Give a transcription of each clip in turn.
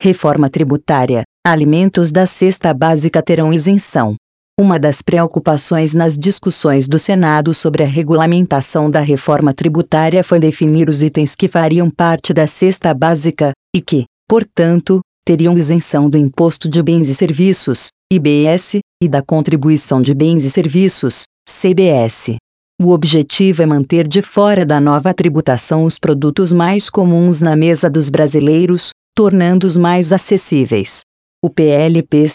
Reforma tributária. Alimentos da cesta básica terão isenção. Uma das preocupações nas discussões do Senado sobre a regulamentação da reforma tributária foi definir os itens que fariam parte da cesta básica, e que, portanto, teriam isenção do Imposto de Bens e Serviços, IBS, e da Contribuição de Bens e Serviços, CBS. O objetivo é manter de fora da nova tributação os produtos mais comuns na mesa dos brasileiros, tornando-os mais acessíveis. O PLP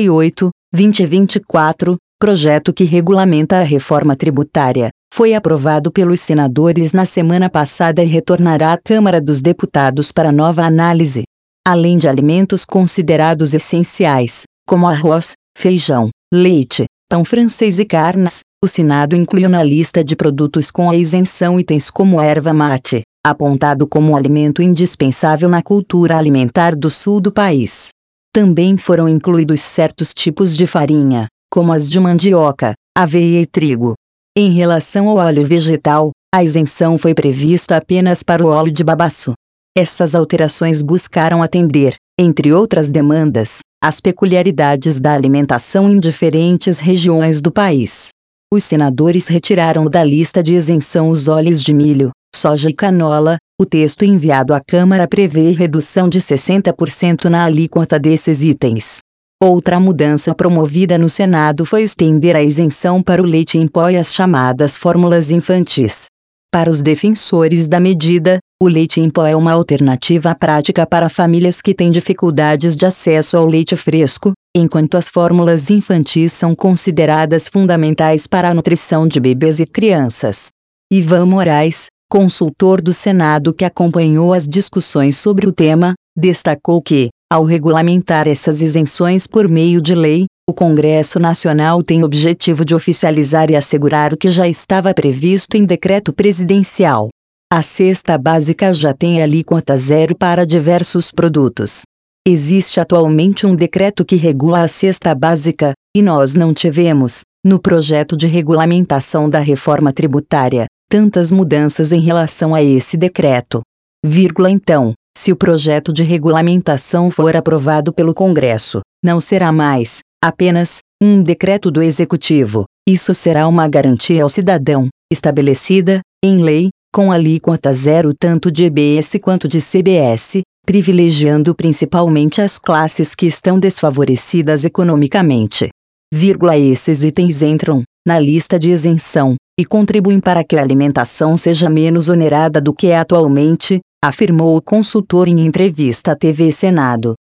68/2024, projeto que regulamenta a reforma tributária, foi aprovado pelos senadores na semana passada e retornará à Câmara dos Deputados para nova análise. Além de alimentos considerados essenciais, como arroz, feijão, leite, pão francês e carnes, o Senado incluiu na lista de produtos com a isenção itens como erva mate, apontado como alimento indispensável na cultura alimentar do sul do país. Também foram incluídos certos tipos de farinha, como as de mandioca, aveia e trigo. Em relação ao óleo vegetal, a isenção foi prevista apenas para o óleo de babaçu. Essas alterações buscaram atender, entre outras demandas, às peculiaridades da alimentação em diferentes regiões do país. Os senadores retiraram da lista de isenção os óleos de milho, soja e canola. O texto enviado à Câmara prevê redução de 60% na alíquota desses itens. Outra mudança promovida no Senado foi estender a isenção para o leite em pó e as chamadas fórmulas infantis. Para os defensores da medida, o leite em pó é uma alternativa prática para famílias que têm dificuldades de acesso ao leite fresco, enquanto as fórmulas infantis são consideradas fundamentais para a nutrição de bebês e crianças. Ivan Moraes, consultor do Senado que acompanhou as discussões sobre o tema, destacou que, ao regulamentar essas isenções por meio de lei, o Congresso Nacional tem o objetivo de oficializar e assegurar o que já estava previsto em decreto presidencial. A cesta básica já tem alíquota zero para diversos produtos. Existe atualmente um decreto que regula a cesta básica, e nós não tivemos, no projeto de regulamentação da reforma tributária, tantas mudanças em relação a esse decreto. Então, se o projeto de regulamentação for aprovado pelo Congresso, não será mais, apenas, um decreto do Executivo. Isso será uma garantia ao cidadão, estabelecida, em lei, com alíquota zero tanto de IBS quanto de CBS, privilegiando principalmente as classes que estão desfavorecidas economicamente. Esses itens entram, na lista de isenção, e contribuem para que a alimentação seja menos onerada do que é atualmente, afirmou o consultor em entrevista à TV Senado.